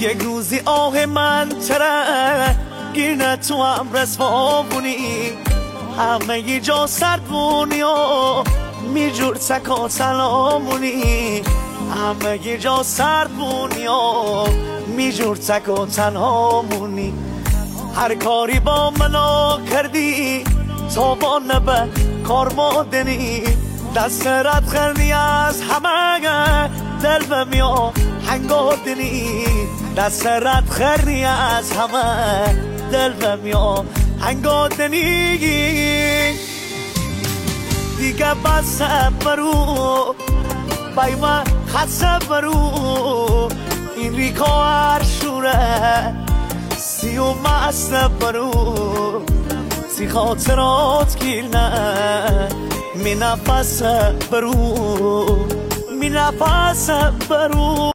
یک روزی آه من تره گیرنه تو هم رسوا بونی همه ی جا سرد بونی و میجور تکا تنامونی همه ی جا سرد بونی و میجور تکا تنامونی هر کاری با منو کردی تا با نبه کار مادنی دست رد خردی از همه دل بمیا هنگادنی دست رد خردی از همه دل بمیا هنگادنی دیگه بس برو بای من خسته برو این ریکا هر شوره سی و مست برو سی خاطرات گیرنه می نفس برو می نفس برو